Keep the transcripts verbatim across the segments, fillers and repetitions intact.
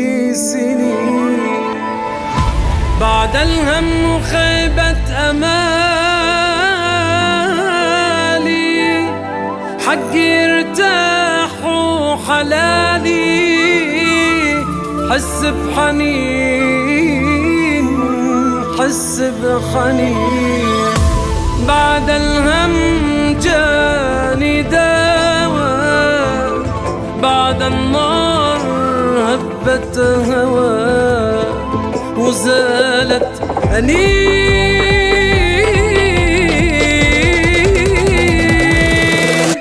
سنين. بعد الهم وخيبة أمالي حقي ارتاح وحلالي حس بحنين حس بحنين. بعد الهم جاني دواء بعد النار هبت هوا وزالت أنين.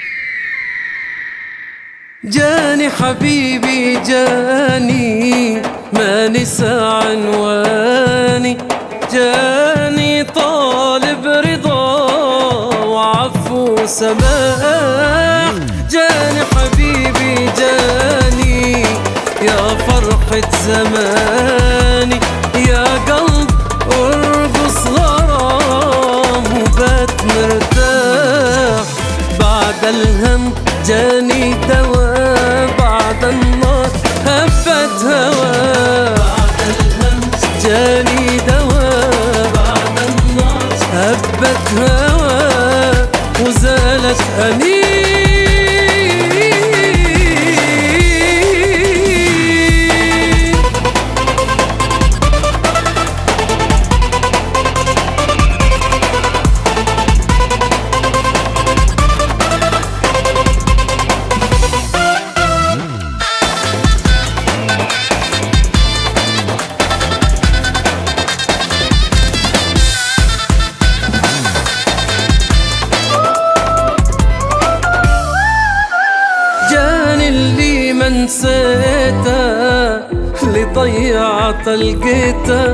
جاني حبيبي جاني ما نسى عنواني جاني طالب رضا وعفو وسماح. جاني حبيبي جاني يا فرحة زماني يا قلب ارقص غرام وبات مرتاح. بعد الهم جاني دواء بعد النار هبت هوا بعد الهم جاني دواء بعد النار هبت هوا وزالت أنين. اللي ما نسيته اللي ضيعت لقيته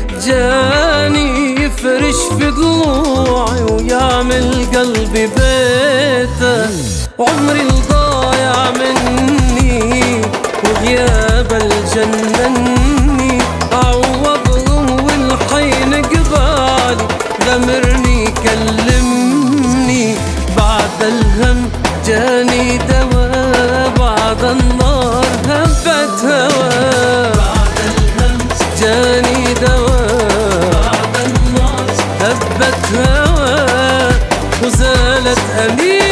جاني يفرش في ضلوعي ويعمل قلبي بيته. عمري الضايع مني وغياب الجنني عوضهم والحين قبالي غمرني كلمني. بعد الهم جاني دواء بعد النار هبت هوا بعد الهم جاني دواء بعد النار هبت هوا وزالت أنين.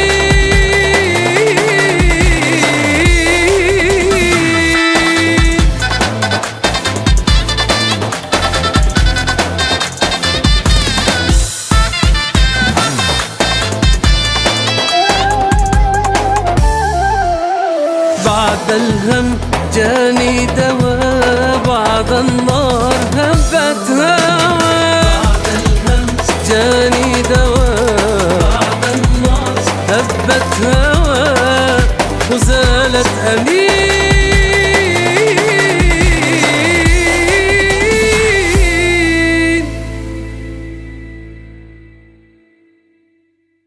بعد الهم جاني دواء بعد النار هبت هوا بعد الهم جاني دواء بعد النار هبت هوا وزالت أنين.